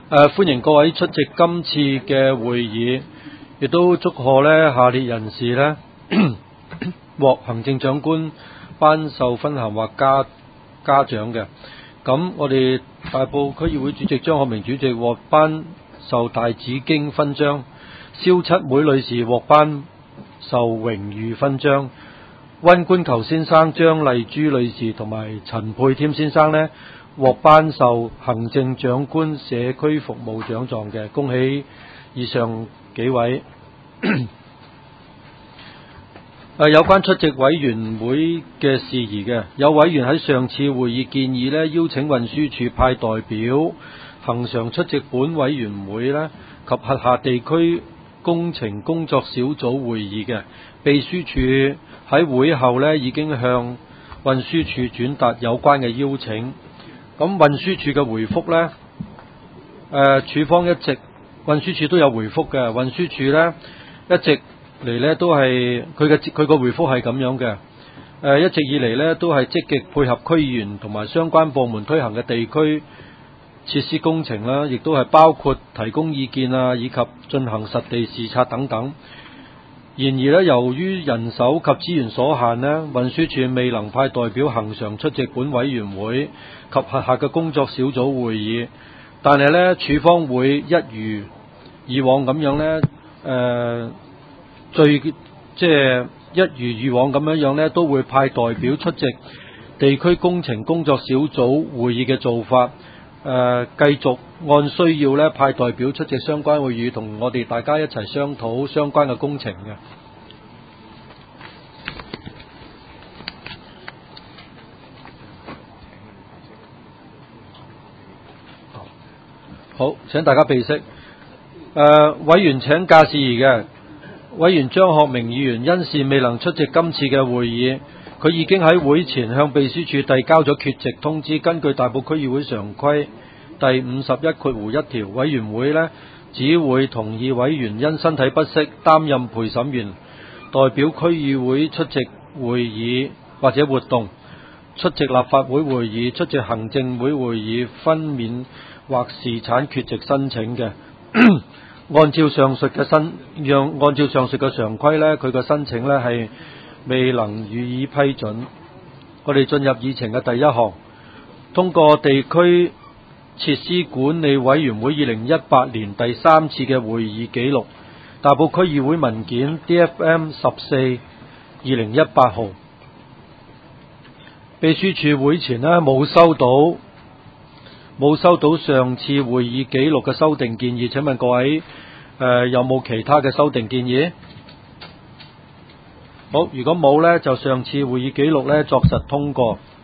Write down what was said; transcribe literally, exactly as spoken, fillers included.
誒，歡迎各位出席今次嘅會議，亦都祝賀呢下列人士呢獲行政長官頒授勳銜或嘉嘉獎嘅。咁我哋大埔區議會主席張學明主席獲頒授大紫荊勳章，蕭七妹女士獲頒授榮譽勳章，溫官球先生、張麗珠女士同埋陳沛添先生呢獲頒授行政長官社區服務獎狀嘅，恭喜以上幾位。誒，有關出席委員會嘅事宜嘅，有委員喺上次會議建議呢邀請運輸署派代表恆常出席本委員會呢及轄下地區工程工作小組會議嘅，秘書處喺會後呢已經向運輸署轉達有關嘅邀請。咁運輸署嘅回覆呢，誒、呃，署方一直運輸署都有回覆嘅，運輸署呢一直嚟呢都係佢嘅佢個回覆係咁樣嘅，誒、呃，一直以嚟呢都係積極配合區議員同埋相關部門推行嘅地區設施工程啦，亦都係包括提供意見啊，以及進行實地視察等等。然而呢，由於人手及資源所限呢，運輸署未能派代表恆常出席本委員會及轄下嘅工作小組會議，但係呢，署方會一如以往咁樣呢，誒、呃，最即係一如以往咁樣樣呢，都會派代表出席地區工程工作小組會議嘅做法，誒、呃，繼續按需要呢派代表出席相關會議，同我哋大家一齊商討相關嘅工程嘅。好，請大家備悉。誒、呃，委員請假事宜嘅，委員張學明議員因事未能出席今次嘅會議，佢已經喺會前向秘書處遞交咗缺席通知。根據大埔區議會常規第五十一括弧一條，委員會呢只會同意委員因身體不適擔任陪審員，代表區議會出席會議或者活動，出席立法會會議、出席行政會會議分免或侍產缺席申請嘅。按照上述嘅申，讓按照上述嘅常規呢，佢嘅申請呢係未能予以批准。我哋進入議程嘅第一項，通過地區設施管理委員會二零一八年第三次嘅會議記錄，大埔區議會文件 D F M 十四二零一八號。秘書處會前呢冇收到冇收到上次會議記錄嘅修訂建議，請問各位誒、呃、有冇其他嘅修訂建議？好，如果冇呢，就上次會議記錄呢作實通過。